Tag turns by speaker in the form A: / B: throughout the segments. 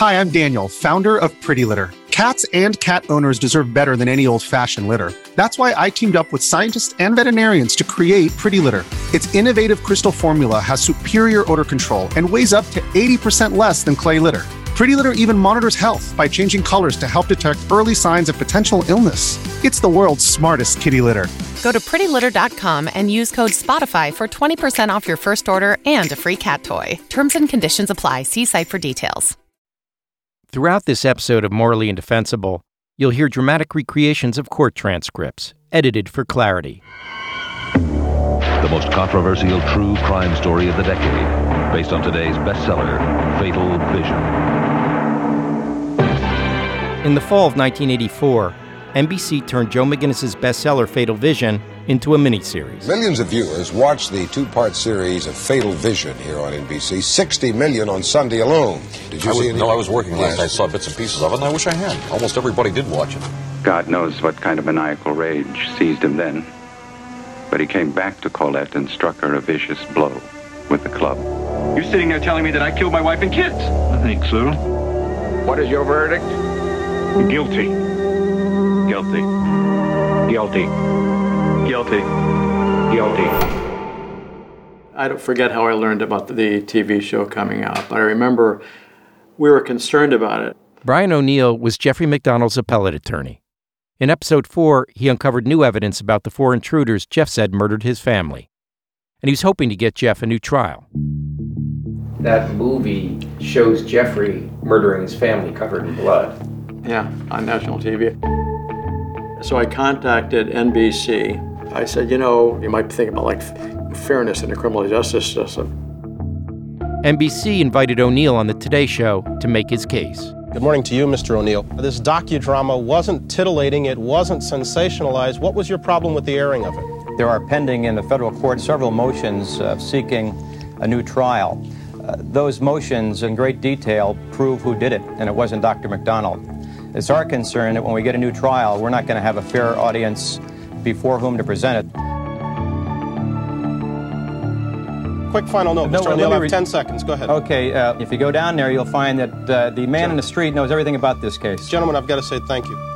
A: Hi, I'm Daniel, founder of Pretty Litter. Cats and cat owners deserve better than any old-fashioned litter. That's why I teamed up with scientists and veterinarians to create Pretty Litter. Its innovative crystal formula has superior odor control and weighs up to 80% less than clay litter. Pretty Litter even monitors health by changing colors to help detect early signs of potential illness. It's the world's smartest kitty litter.
B: Go to prettylitter.com and use code SPOTIFY for 20% off your first order and a free cat toy. Terms and conditions apply. See site for details.
C: Throughout this episode of Morally Indefensible, you'll hear dramatic recreations of court transcripts, edited for clarity.
D: The most controversial true crime story of the decade, based on today's bestseller, Fatal Vision.
C: In the fall of 1984, NBC turned Joe McGinnis's bestseller Fatal Vision into a miniseries.
E: Millions of viewers watched the two-part series of Fatal Vision here on NBC. 60 million on Sunday alone. Did you see any?
F: No, I was working last night. I saw bits and pieces of it, and I wish I had. Almost everybody did watch it.
G: God knows what kind of maniacal rage seized him then. But he came back to Colette and struck her a vicious blow with the club.
H: You're sitting there telling me that I killed my wife and kids.
I: I think so.
H: What is your verdict?
I: Guilty.
H: Guilty. Guilty. Guilty. Guilty.
J: I don't forget how I learned about the TV show coming out, but I remember we were concerned about it.
C: Brian O'Neill was Jeffrey McDonald's appellate attorney. In episode 4, he uncovered new evidence about the 4 intruders Jeff said murdered his family. And he was hoping to get Jeff a new trial.
K: That movie shows Jeffrey murdering his family covered in blood.
J: Yeah, on national TV. So I contacted NBC. I said, you might think about fairness in the criminal justice system.
C: NBC invited O'Neill on the Today Show to make his case.
L: Good morning to you, Mr. O'Neill. This docudrama wasn't titillating, it wasn't sensationalized. What was your problem with the airing of it?
M: There are pending in the federal court several motions seeking a new trial. Those motions in great detail prove who did it, and it wasn't Dr. McDonald. It's our concern that when we get a new trial, we're not going to have a fair audience before whom to present it.
L: Quick final note, Mr. O'Neill, I have 10 seconds. Go ahead.
M: Okay, if you go down there, you'll find that the man in the street knows everything about this case.
L: Gentlemen, I've got to say thank you.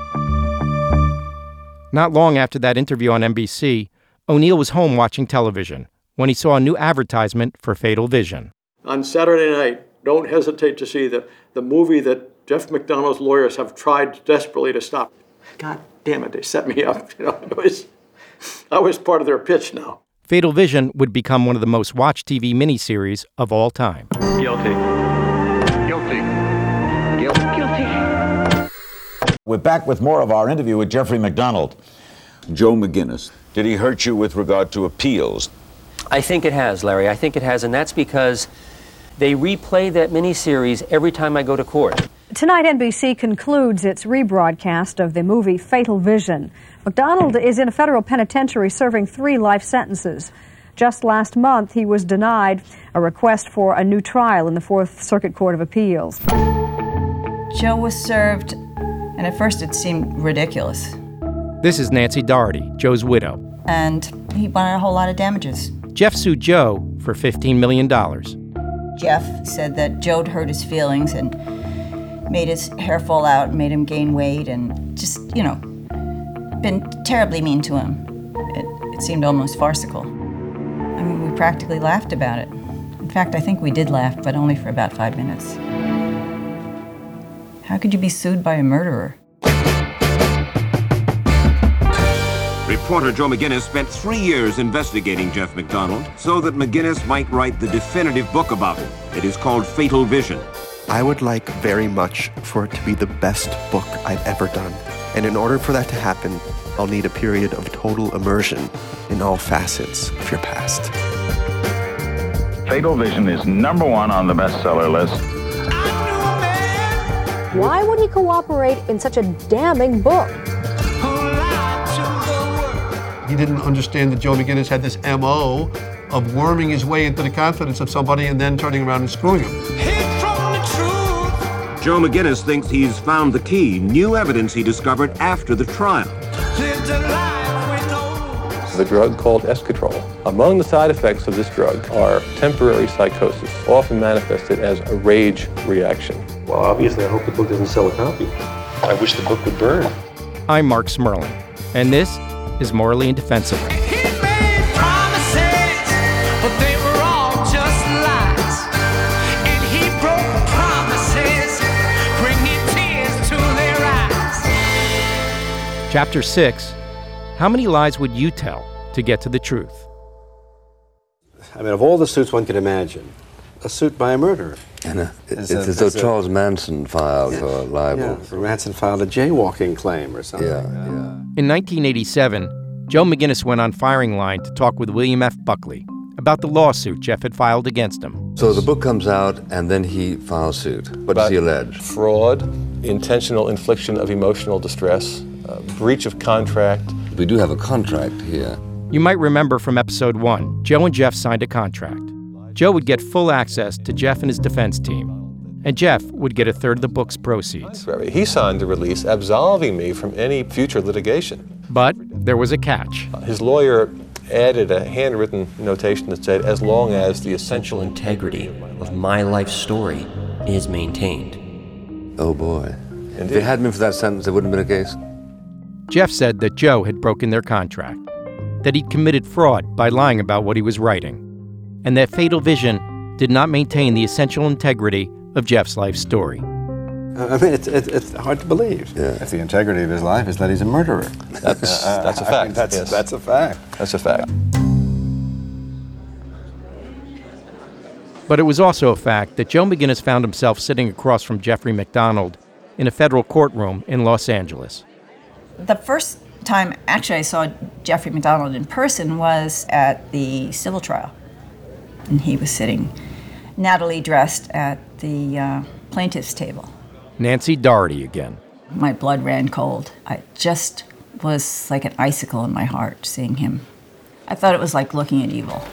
C: Not long after that interview on NBC, O'Neill was home watching television when he saw a new advertisement for Fatal Vision.
J: On Saturday night, don't hesitate to see the movie that Jeff McDonald's lawyers have tried desperately to stop. God damn it, they set me up. I was part of their pitch now.
C: Fatal Vision would become one of the most watched TV miniseries of all time.
H: Guilty. Guilty. Guilty.
N: We're back with more of our interview with Jeffrey McDonald. Joe McGinnis, did he hurt you with regard to appeals?
O: I think it has, Larry. I think it has, and that's because they replay that miniseries every time I go to court.
P: Tonight, NBC concludes its rebroadcast of the movie Fatal Vision. McDonald is in a federal penitentiary serving 3 life sentences. Just last month, he was denied a request for a new trial in the Fourth Circuit Court of Appeals.
Q: Joe was served, and at first it seemed ridiculous.
C: This is Nancy Doherty, Joe's widow.
Q: And he wanted a whole lot of damages.
C: Jeff sued Joe for $15 million.
Q: Jeff said that Joe'd hurt his feelings and made his hair fall out, made him gain weight, and just, been terribly mean to him. It seemed almost farcical. I mean, we practically laughed about it. In fact, I think we did laugh, but only for about 5 minutes. How could you be sued by a murderer?
R: Reporter Joe McGinnis spent 3 years investigating Jeff McDonald so that McGinnis might write the definitive book about him. It is called Fatal Vision.
S: I would like very much for it to be the best book I've ever done. And in order for that to happen, I'll need a period of total immersion in all facets of your past.
T: Fatal Vision is #1 on the bestseller list.
U: Why would he cooperate in such a damning book?
V: He didn't understand that Joe McGinnis had this M.O. of worming his way into the confidence of somebody and then turning around and screwing him.
R: Joe McGinnis thinks he's found the key, new evidence he discovered after the trial.
W: The drug called Esketrol. Among the side effects of this drug are temporary psychosis, often manifested as a rage reaction. Well, obviously, I hope the book doesn't sell a copy. I wish the book would burn.
C: I'm Mark Smerling, and this is Morally Indefensible. Chapter 6, how many lies would you tell to get to the truth?
A: I mean, of all the suits one could imagine, a suit by a murderer.
B: And it's as though Charles Manson filed for libel.
A: Yeah, Manson filed a jaywalking claim or something.
C: In 1987, Joe McGinnis went on firing line to talk with William F. Buckley about the lawsuit Jeff had filed against him.
B: So the book comes out, and then he files suit. What does he allege?
W: Fraud, intentional infliction of emotional distress, breach of contract.
B: We do have a contract here.
C: You might remember from episode 1, Joe and Jeff signed a contract. Joe would get full access to Jeff and his defense team, and Jeff would get a third of the book's proceeds.
W: He signed a release absolving me from any future litigation.
C: But there was a catch.
W: His lawyer added a handwritten notation that said, as long as the
O: essential integrity of my life story is maintained.
B: Oh boy. If they hadn't been for that sentence, there wouldn't have been a case?
C: Jeff said that Joe had broken their contract, that he'd committed fraud by lying about what he was writing, and that Fatal Vision did not maintain the essential integrity of Jeff's life story.
A: I mean, it's hard to believe.
B: Yeah.
A: If the integrity of his life is that he's a murderer.
W: That's a fact.
A: That's a fact.
W: That's a fact.
C: But it was also a fact that Joe McGinnis found himself sitting across from Jeffrey MacDonald in a federal courtroom in Los Angeles.
Q: The first time actually I saw Jeffrey MacDonald in person was at the civil trial. And he was sitting nattily dressed at the plaintiff's table.
C: Nancy Doherty again.
Q: My blood ran cold. I just was like an icicle in my heart seeing him. I thought it was like looking at evil.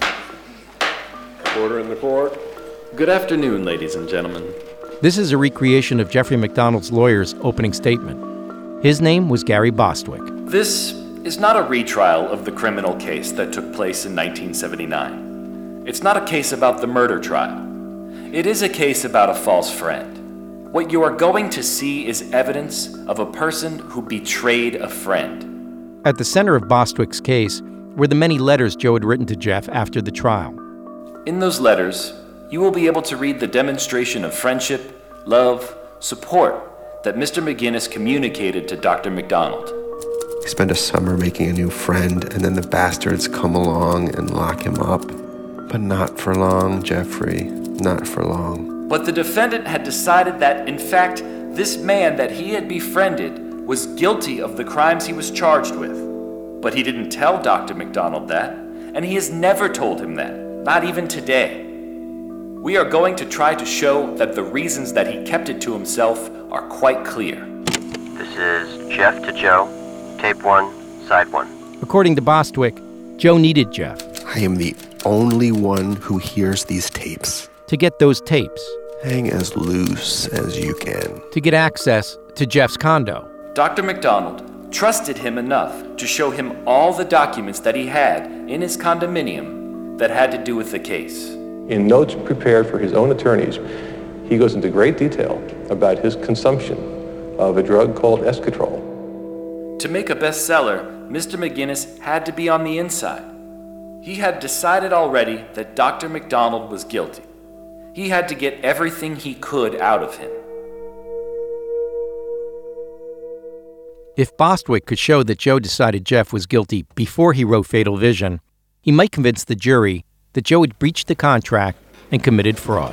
W: Order in the court.
D: Good afternoon, ladies and gentlemen.
C: This is a recreation of Jeffrey MacDonald's lawyer's opening statement. His name was Gary Bostwick.
D: This is not a retrial of the criminal case that took place in 1979. It's not a case about the murder trial. It is a case about a false friend. What you are going to see is evidence of a person who betrayed a friend.
C: At the center of Bostwick's case were the many letters Joe had written to Jeff after the trial.
D: In those letters, you will be able to read the demonstration of friendship, love, support that Mr. McGinnis communicated to Dr. MacDonald.
S: He spent a summer making a new friend, and then the bastards come along and lock him up. But not for long, Jeffrey, not for long.
D: But the defendant had decided that, in fact, this man that he had befriended was guilty of the crimes he was charged with. But he didn't tell Dr. MacDonald that, and he has never told him that, not even today. We are going to try to show that the reasons that he kept it to himself are quite clear.
X: This is Jeff to Joe, tape 1, side 1.
C: According to Bostwick, Joe needed Jeff.
S: I am the only one who hears these tapes.
C: To get those tapes.
S: Hang as loose as you can.
C: To get access to Jeff's condo.
D: Dr. MacDonald trusted him enough to show him all the documents that he had in his condominium that had to do with the case.
W: In notes prepared for his own attorneys, he goes into great detail about his consumption of a drug called Esketrol.
D: To make a bestseller, Mr. McGinnis had to be on the inside. He had decided already that Dr. MacDonald was guilty. He had to get everything he could out of him.
C: If Bostwick could show that Joe decided Jeff was guilty before he wrote Fatal Vision, he might convince the jury that Joe had breached the contract and committed fraud.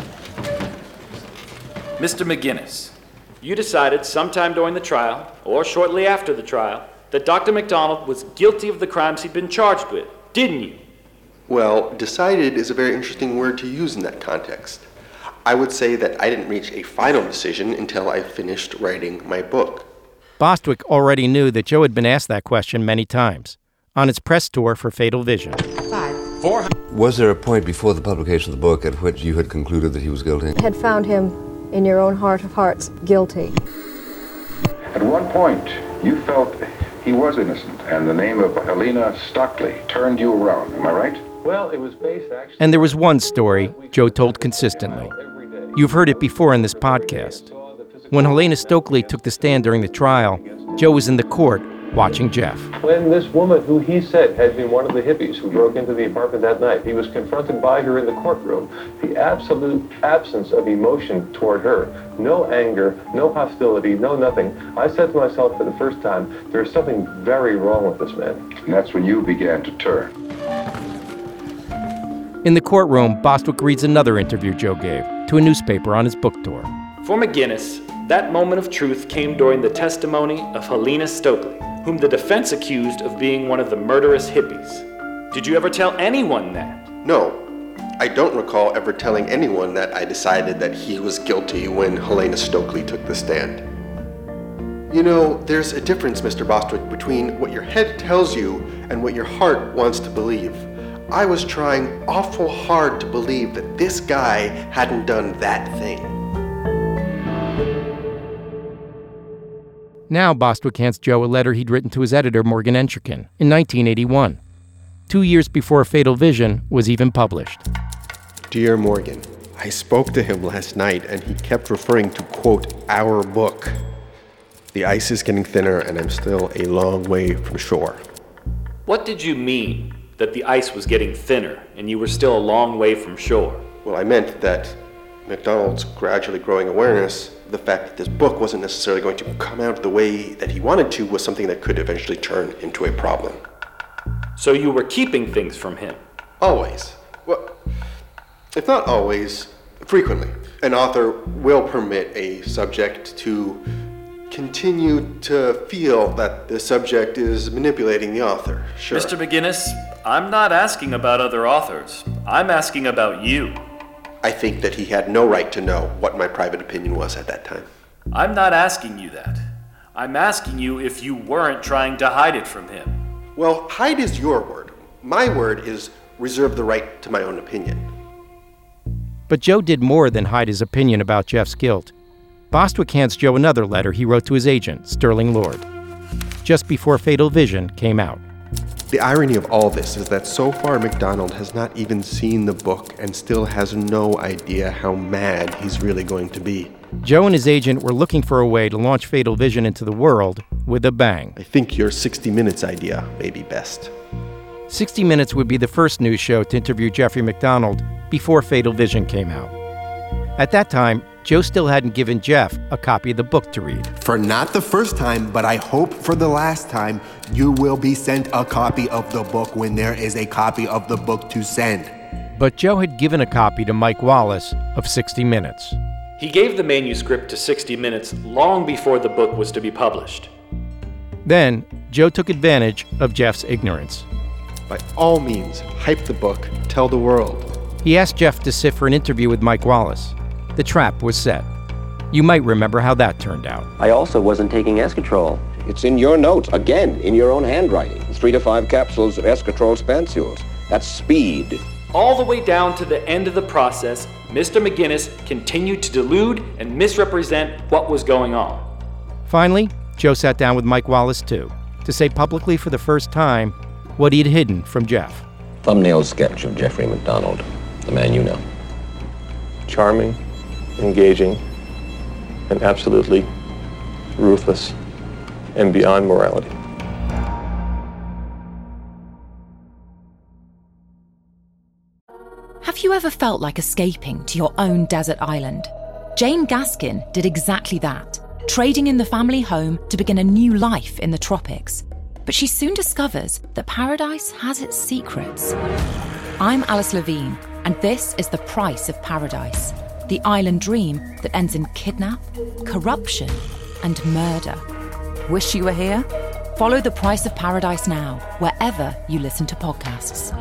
D: Mr. McGinnis, you decided sometime during the trial, or shortly after the trial, that Dr. MacDonald was guilty of the crimes he'd been charged with, didn't you?
Y: Well, decided is a very interesting word to use in that context. I would say that I didn't reach a final decision until I finished writing my book.
C: Bostwick already knew that Joe had been asked that question many times on its press tour for Fatal Vision.
B: Was there a point before the publication of the book at which you had concluded that he was guilty?
U: Had found him, in your own heart of hearts, guilty.
Z: At one point, you felt he was innocent, and the name of Helena Stockley turned you around. Am I right?
W: Well, it was based actually...
C: And there was one story Joe told consistently. You've heard it before in this podcast. When Helena Stokely took the stand during the trial, Joe was in the court watching Jeff.
W: When this woman, who he said had been one of the hippies who broke into the apartment that night, he was confronted by her in the courtroom. The absolute absence of emotion toward her, no anger, no hostility, no nothing. I said to myself for the first time, there's something very wrong with this man.
Z: And that's when you began to turn.
C: In the courtroom, Bostwick reads another interview Joe gave to a newspaper on his book tour.
D: For McGinnis, that moment of truth came during the testimony of Helena Stokely, whom the defense accused of being one of the murderous hippies. Did you ever tell anyone that?
Y: No. I don't recall ever telling anyone that I decided that he was guilty when Helena Stokely took the stand. You know, there's a difference, Mr. Bostwick, between what your head tells you and what your heart wants to believe. I was trying awful hard to believe that this guy hadn't done that thing.
C: Now Bostwick hands Joe a letter he'd written to his editor, Morgan Entrekin, in 1981, 2 years before Fatal Vision was even published.
Y: Dear Morgan, I spoke to him last night and he kept referring to, quote, our book. The ice is getting thinner and I'm still a long way from shore.
D: What did you mean that the ice was getting thinner and you were still a long way from shore?
Y: Well, I meant that MacDonald's gradually growing awareness, the fact that this book wasn't necessarily going to come out the way that he wanted to, was something that could eventually turn into a problem.
D: So you were keeping things from him?
Y: Always. Well, if not always, frequently. An author will permit a subject to continue to feel that the subject is manipulating the author. Sure.
D: Mr. McGinnis, I'm not asking about other authors. I'm asking about you.
Y: I think that he had no right to know what my private opinion was at that time.
D: I'm not asking you that. I'm asking you if you weren't trying to hide it from him.
Y: Well, hide is your word. My word is reserve the right to my own opinion.
C: But Joe did more than hide his opinion about Jeff's guilt. Bostwick hands Joe another letter he wrote to his agent, Sterling Lord, just before Fatal Vision came out.
Y: The irony of all this is that so far MacDonald has not even seen the book and still has no idea how mad he's really going to be.
C: Joe and his agent were looking for a way to launch Fatal Vision into the world with a bang.
Y: I think your 60 Minutes idea may be best.
C: 60 Minutes would be the first news show to interview Jeffrey MacDonald before Fatal Vision came out. At that time, Joe still hadn't given Jeff a copy of the book to read.
Y: For not the first time, but I hope for the last time, you will be sent a copy of the book when there is a copy of the book to send.
C: But Joe had given a copy to Mike Wallace of 60 Minutes.
D: He gave the manuscript to 60 Minutes long before the book was to be published.
C: Then, Joe took advantage of Jeff's ignorance.
Y: By all means, hype the book, tell the world.
C: He asked Jeff to sit for an interview with Mike Wallace. The trap was set. You might remember how that turned out.
E: I also wasn't taking Escatrol.
F: It's in your notes, again, in your own handwriting. 3 to 5 capsules of Escatrol Spansules. That's speed.
D: All the way down to the end of the process, Mr. McGinnis continued to delude and misrepresent what was going on.
C: Finally, Joe sat down with Mike Wallace, too, to say publicly for the first time what he had hidden from Jeff.
F: Thumbnail sketch of Jeffrey MacDonald, the man you know.
W: Charming, engaging, and absolutely ruthless and beyond morality.
G: Have you ever felt like escaping to your own desert island? Jane Gaskin did exactly that, trading in the family home to begin a new life in the tropics. But she soon discovers that paradise has its secrets. I'm Alice Levine, and this is The Price of Paradise, the island dream that ends in kidnap, corruption, and murder. Wish you were here? Follow The Price of Paradise now, wherever you listen to podcasts.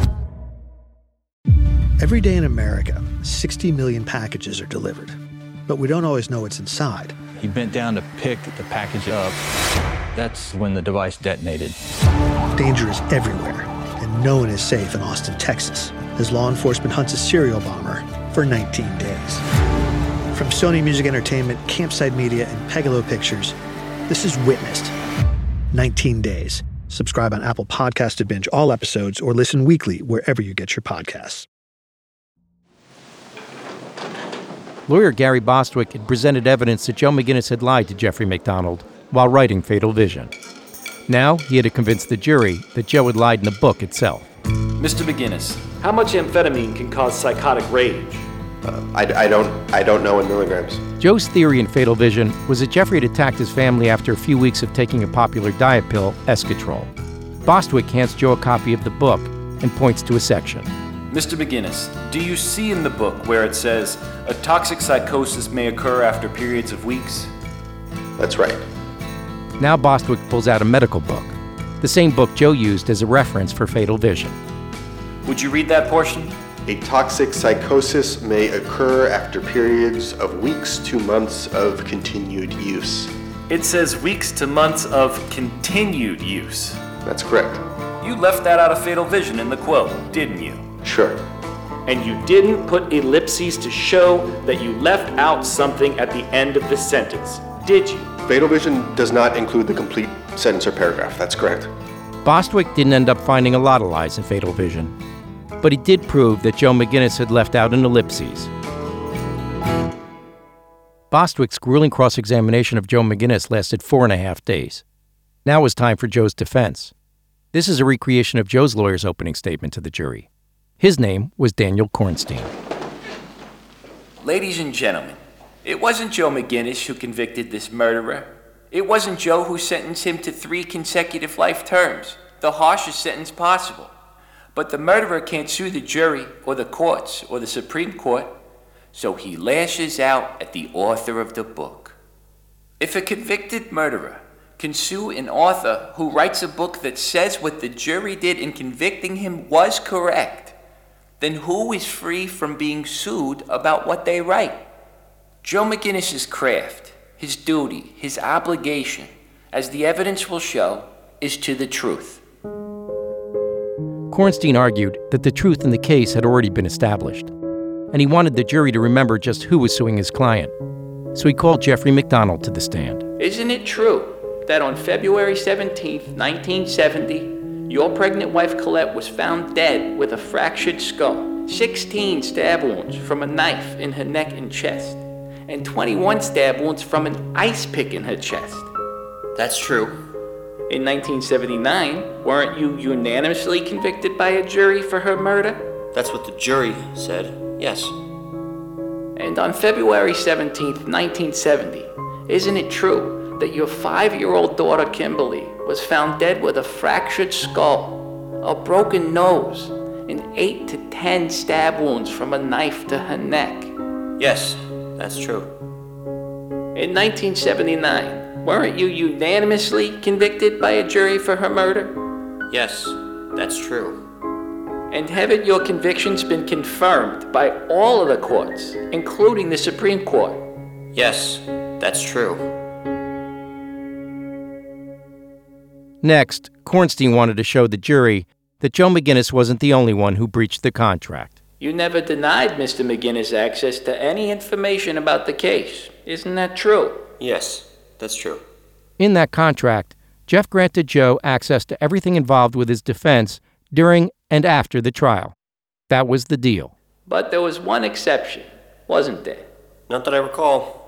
I: Every day in America, 60 million packages are delivered, but we don't always know what's inside.
K: He bent down to pick the package up. That's when the device detonated.
I: Danger is everywhere, and no one is safe in Austin, Texas, as law enforcement hunts a serial bomber for 19 days. From Sony Music Entertainment, Campside Media, and Pegalo Pictures, this is Witnessed. 19 Days. Subscribe on Apple Podcasts to binge all episodes or listen weekly wherever you get your podcasts.
C: Lawyer Gary Bostwick had presented evidence that Joe McGinnis had lied to Jeffrey MacDonald while writing Fatal Vision. Now he had to convince the jury that Joe had lied in the book itself.
D: Mr. McGinnis, how much amphetamine can cause psychotic rage?
Y: I don't know in milligrams.
C: Joe's theory in Fatal Vision was that Jeffrey had attacked his family after a few weeks of taking a popular diet pill, Escatrol. Bostwick hands Joe a copy of the book and points to a section.
D: Mr. McGinnis, do you see in the book where it says a toxic psychosis may occur after periods of weeks?
Y: That's right.
C: Now Bostwick pulls out a medical book, the same book Joe used as a reference for Fatal Vision.
D: Would you read that portion?
Y: A toxic psychosis may occur after periods of weeks to months of continued use.
D: It says weeks to months of continued use.
Y: That's correct.
D: You left that out of Fatal Vision in the quote, didn't you?
Y: Sure.
D: And you didn't put ellipses to show that you left out something at the end of the sentence, did you?
Y: Fatal Vision does not include the complete sentence or paragraph. That's correct.
C: Bostwick didn't end up finding a lot of lies in Fatal Vision, but he did prove that Joe McGinnis had left out an ellipses. Bostwick's grueling cross-examination of Joe McGinnis lasted 4.5 days. Now it was time for Joe's defense. This is a recreation of Joe's lawyer's opening statement to the jury. His name was Daniel Kornstein.
H: Ladies and gentlemen, it wasn't Joe McGinnis who convicted this murderer. It wasn't Joe who sentenced him to 3 consecutive life terms, the harshest sentence possible. But the murderer can't sue the jury or the courts or the Supreme Court, so he lashes out at the author of the book. If a convicted murderer can sue an author who writes a book that says what the jury did in convicting him was correct, then who is free from being sued about what they write? Joe McGinnis's craft, his duty, his obligation, as the evidence will show, is to the truth.
C: Kornstein argued that the truth in the case had already been established, and he wanted the jury to remember just who was suing his client. So he called Jeffrey MacDonald to the stand.
H: Isn't it true that on February 17th, 1970, your pregnant wife Colette was found dead with a fractured skull, 16 stab wounds from a knife in her neck and chest, and 21 stab wounds from an ice pick in her chest?
X: That's true.
H: In 1979, weren't you unanimously convicted by a jury for her murder?
X: That's what the jury said, yes.
H: And on February 17th, 1970, isn't it true that your 5-year-old daughter Kimberly was found dead with a fractured skull, a broken nose, and 8 to 10 stab wounds from a knife to her neck?
X: Yes, that's true.
H: In 1979, weren't you unanimously convicted by a jury for her murder?
X: Yes, that's true.
H: And haven't your convictions been confirmed by all of the courts, including the Supreme Court?
X: Yes, that's true.
C: Next, Kornstein wanted to show the jury that Joe McGinnis wasn't the only one who breached the contract.
H: You never denied Mr. McGinnis access to any information about the case. Isn't that true?
X: Yes, that's true.
C: In that contract, Jeff granted Joe access to everything involved with his defense during and after the trial. That was the deal.
H: But there was one exception, wasn't there?
X: Not that I recall.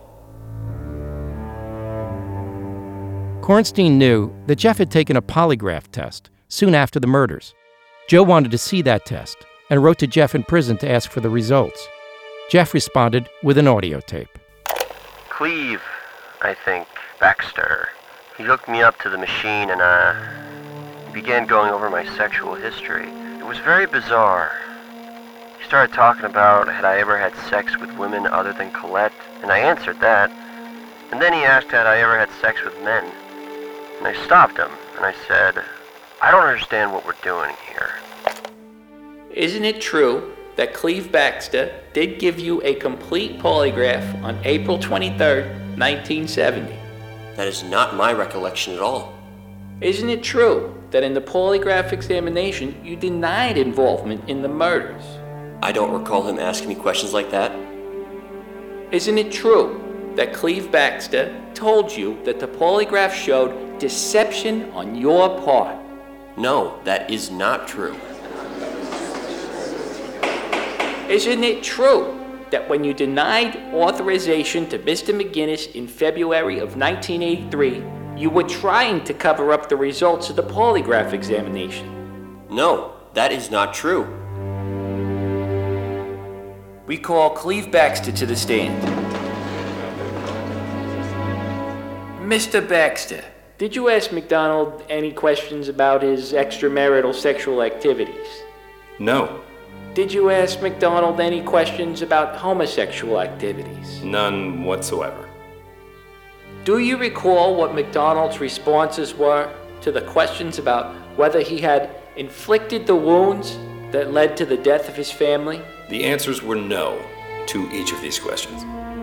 C: Kornstein knew that Jeff had taken a polygraph test soon after the murders. Joe wanted to see that test and wrote to Jeff in prison to ask for the results. Jeff responded with an audio tape.
X: Cleve, I think, Baxter. He hooked me up to the machine and began going over my sexual history. It was very bizarre. He started talking about had I ever had sex with women other than Colette, and I answered that. And then he asked had I ever had sex with men. And I stopped him, and I said, I don't understand what we're doing here.
H: Isn't it true that Cleve Baxter did give you a complete polygraph on April 23rd, 1970?
X: That is not my recollection at all.
H: Isn't it true that in the polygraph examination you denied involvement in the murders?
X: I don't recall him asking me questions like that.
H: Isn't it true that Cleve Baxter told you that the polygraph showed deception on your part?
X: No, that is not true.
H: Isn't it true that when you denied authorization to Mr. McGinnis in February of 1983, you were trying to cover up the results of the polygraph examination?
J: No, that is not true.
H: We call Cleve Baxter to the stand. Mr. Baxter, did you ask McDonald any questions about his extramarital sexual activities?
L: No.
H: Did you ask McDonald any questions about homosexual activities?
L: None whatsoever.
H: Do you recall what McDonald's responses were to the questions about whether he had inflicted the wounds that led to the death of his family?
L: The answers were no to each of these questions.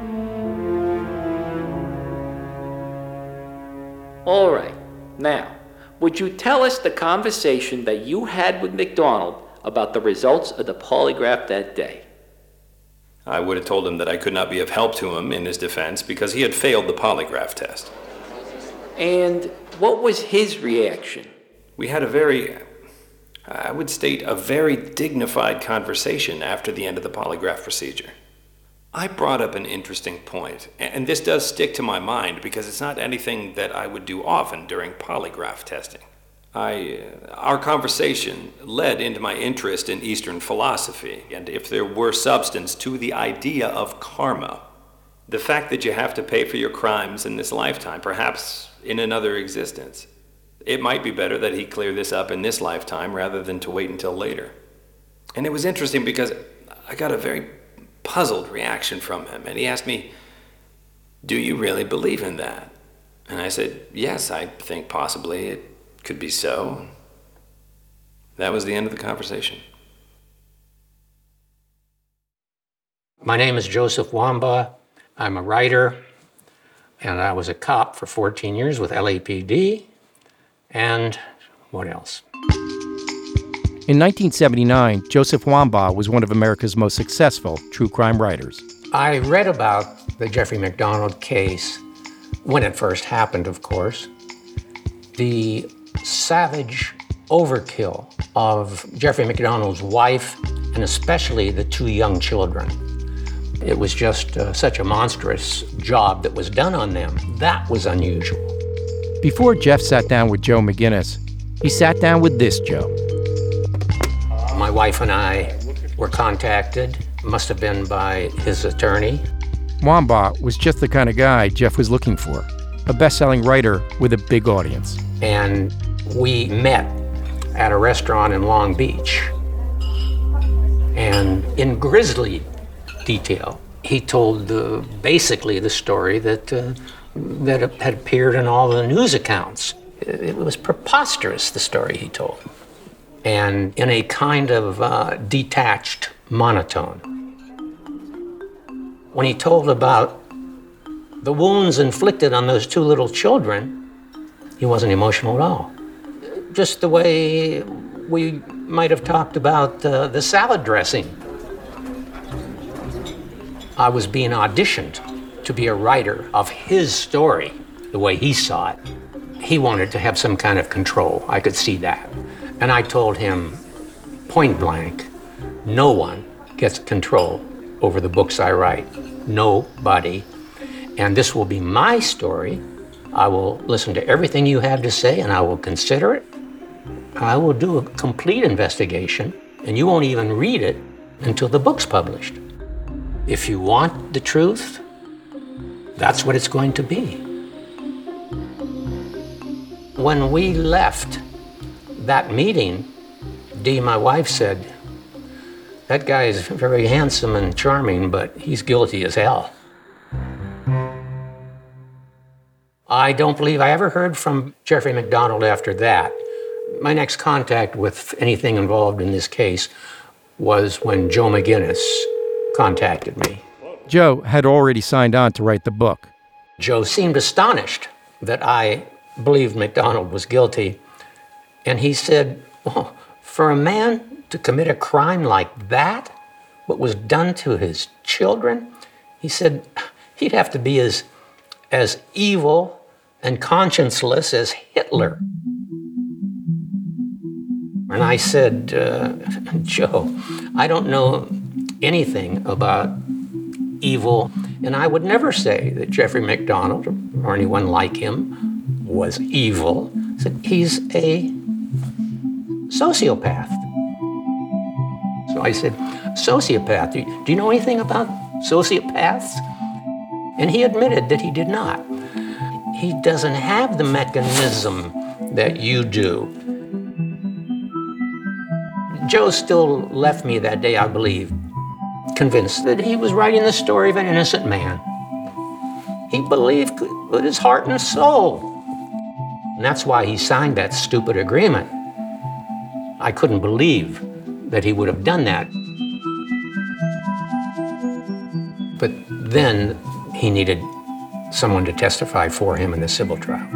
H: All right. Now, would you tell us the conversation that you had with McDonald about the results of the polygraph that day?
L: I would have told him that I could not be of help to him in his defense because he had failed the polygraph test.
H: And what was his reaction?
L: We had I would state, a very dignified conversation after the end of the polygraph procedure. I brought up an interesting point, and this does stick to my mind because it's not anything that I would do often during polygraph testing. Our conversation led into my interest in Eastern philosophy, and if there were substance to the idea of karma, the fact that you have to pay for your crimes in this lifetime, perhaps in another existence. It might be better that he clear this up in this lifetime rather than to wait until later. And it was interesting because I got a very puzzled reaction from him, and he asked me, "Do you really believe in that?" And I said, "Yes, I think possibly it could be so." That was the end of the conversation.
M: My name is Joseph Wamba. I'm a writer, and I was a cop for 14 years with LAPD. And what else?
C: In 1979, Joseph Wamba was one of America's most successful true crime writers.
M: I read about the Jeffrey McDonald case when it first happened, of course. The savage overkill of Jeffrey McDonald's wife, and especially the two young children. It was just such a monstrous job that was done on them. That was unusual.
C: Before Jeff sat down with Joe McGinnis, he sat down with this Joe.
M: My wife and I were contacted, must have been by his attorney.
C: Wamba was just the kind of guy Jeff was looking for, a best-selling writer with a big audience.
M: And we met at a restaurant in Long Beach. And in grisly detail, he told basically the story that had appeared in all the news accounts. It was preposterous, the story he told. And in a kind of detached monotone. When he told about the wounds inflicted on those two little children, he wasn't emotional at all. Just the way we might have talked about the salad dressing. I was being auditioned to be a writer of his story, the way he saw it. He wanted to have some kind of control. I could see that. And I told him, point blank, no one gets control over the books I write. Nobody. And this will be my story. I will listen to everything you have to say, and I will consider it. I will do a complete investigation, and you won't even read it until the book's published. If you want the truth, that's what it's going to be. When we left that meeting, Dee, my wife, said, "That guy is very handsome and charming, but he's guilty as hell." I don't believe I ever heard from Jeffrey McDonald after that. My next contact with anything involved in this case was when Joe McGinnis contacted me.
C: Joe had already signed on to write the book.
M: Joe seemed astonished that I believed McDonald was guilty. And he said, "Oh, for a man to commit a crime like that, what was done to his children," he said, "he'd have to be as evil and conscienceless as Hitler." And I said, "Joe, I don't know anything about evil. And I would never say that Jeffrey MacDonald or anyone like him was evil. I said, he's a sociopath. So I said, sociopath, do you know anything about sociopaths? And he admitted that he did not. He doesn't have the mechanism that you do. Joe still left me that day, I believe, convinced that he was writing the story of an innocent man. He believed with his heart and soul. And that's why he signed that stupid agreement. I couldn't believe that he would have done that. But then he needed someone to testify for him in the civil trial.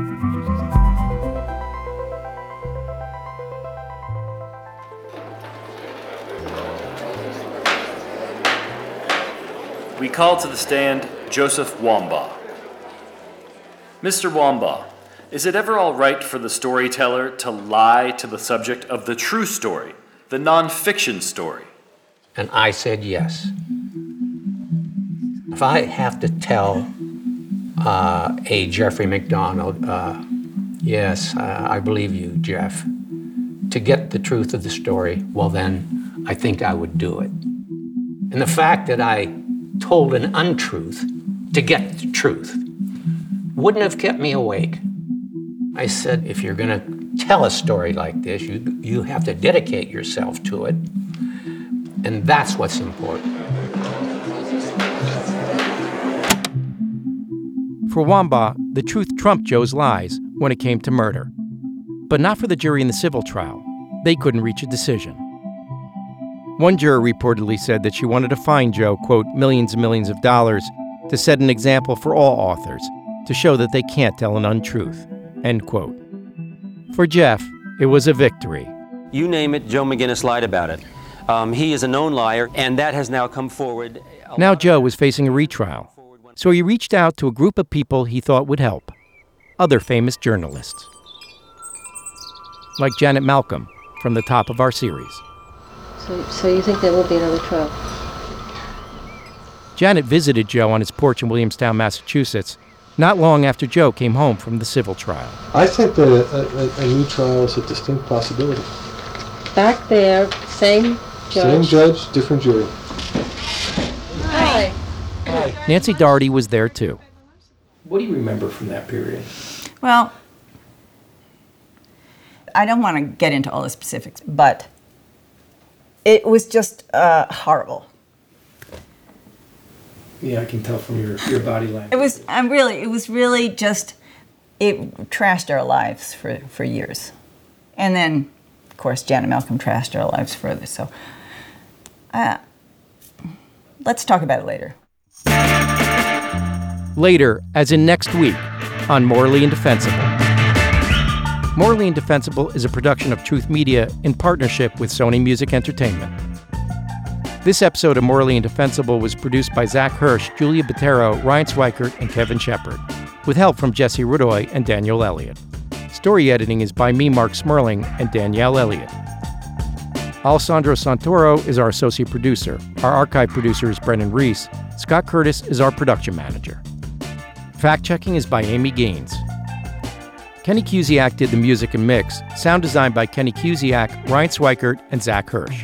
D: We call to the stand Joseph Wambaugh. Mr. Wambaugh, is it ever all right for the storyteller to lie to the subject of the true story, the non-fiction story?
M: And I said yes. If I have to tell a Jeffrey MacDonald, yes, I believe you, Jeff, to get the truth of the story, well then, I think I would do it. And the fact that I told an untruth to get the truth wouldn't have kept me awake. I said, if you're going to tell a story like this, you have to dedicate yourself to it. And that's what's important.
C: For Wambaugh, the truth trumped Joe's lies when it came to murder. But not for the jury in the civil trial. They couldn't reach a decision. One juror reportedly said that she wanted to fine Joe, quote, millions and millions of dollars to set an example for all authors to show that they can't tell an untruth, end quote. For Jeff, it was a victory.
N: You name it, Joe McGinnis lied about it. He is a known liar, and that has now come forward.
C: Now Joe was facing a retrial, so he reached out to a group of people he thought would help, other famous journalists. Like Janet Malcolm from the top of our series.
U: So you think there will be another trial?
C: Janet visited Joe on his porch in Williamstown, Massachusetts, not long after Joe came home from the civil trial.
O: I think that a new trial is a distinct possibility.
U: Back there, same judge.
O: Same judge, different jury.
U: Hi.
C: Nancy Doherty was there too.
L: What do you remember from that period?
Q: Well, I don't want to get into all the specifics, but it was just horrible.
L: Yeah, I can tell from your body language.
Q: It was really just, it trashed our lives for years. And then, of course, Janet Malcolm trashed our lives further. So let's talk about it later.
C: Later, as in next week, on Morally Indefensible. Morally Indefensible is a production of Truth Media in partnership with Sony Music Entertainment. This episode of Morally Indefensible was produced by Zach Hirsch, Julia Botero, Ryan Swikert, and Kevin Shepard, with help from Jesse Rudoy and Daniel Elliott. Story editing is by me, Mark Smerling, and Danielle Elliott. Alessandro Santoro is our associate producer. Our archive producer is Brendan Reese. Scott Curtis is our production manager. Fact-checking is by Amy Gaines. Kenny Cusiak did the music and mix. Sound design by Kenny Cusiak, Ryan Swikert, and Zach Hirsch.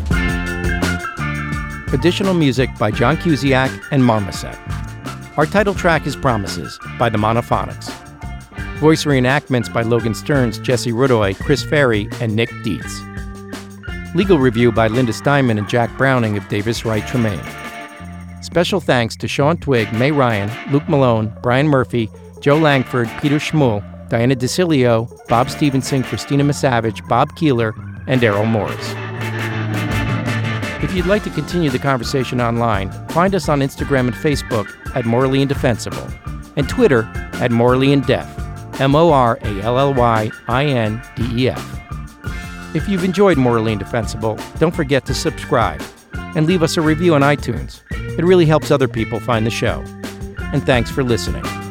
C: Additional music by John Cusiak and Marmoset. Our title track is Promises by the Monophonics. Voice reenactments by Logan Stearns, Jesse Rudoy, Chris Ferry, and Nick Dietz. Legal review by Linda Steinman and Jack Browning of Davis Wright Tremaine. Special thanks to Sean Twigg, May Ryan, Luke Malone, Brian Murphy, Joe Langford, Peter Schmuel, Diana DeCilio, Bob Stevenson, Christina Misavage, Bob Keeler, and Errol Morris. If you'd like to continue the conversation online, find us on Instagram and Facebook at Morally Indefensible, and Twitter at Morally Indef, MorallyIndef. If you've enjoyed Morally Indefensible, don't forget to subscribe and leave us a review on iTunes. It really helps other people find the show. And thanks for listening.